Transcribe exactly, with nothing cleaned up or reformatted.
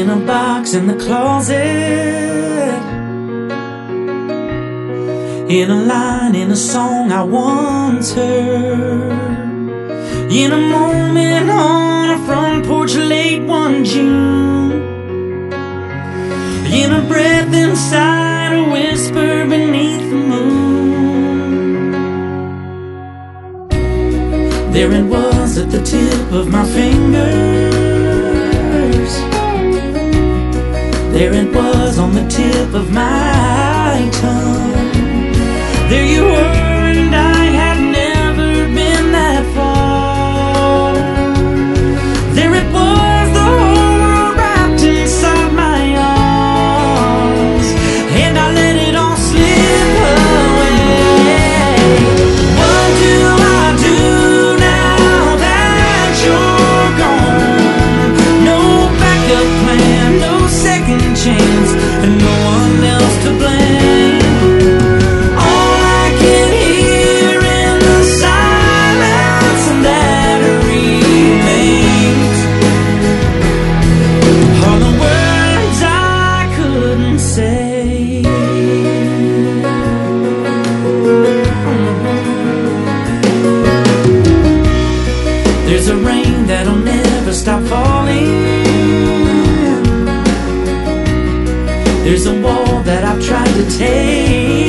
in a box in the closet, in a line in a song I once heard, in a moment on a front porch late one June, in a breath inside a whisper beneath the moon. There it was at the tip of my fingers, there it was on the tip of my tongue. There you were and I had never been that far. There it was, the whole world wrapped inside my arms, and I let it all slip away. What do I do now that you're gone? No backup plan, no second chance, and no one else to blame. All I can hear in the silence that remains are the words I couldn't say. There's a rain that'll never stop falling, there's a wall that I've tried to take,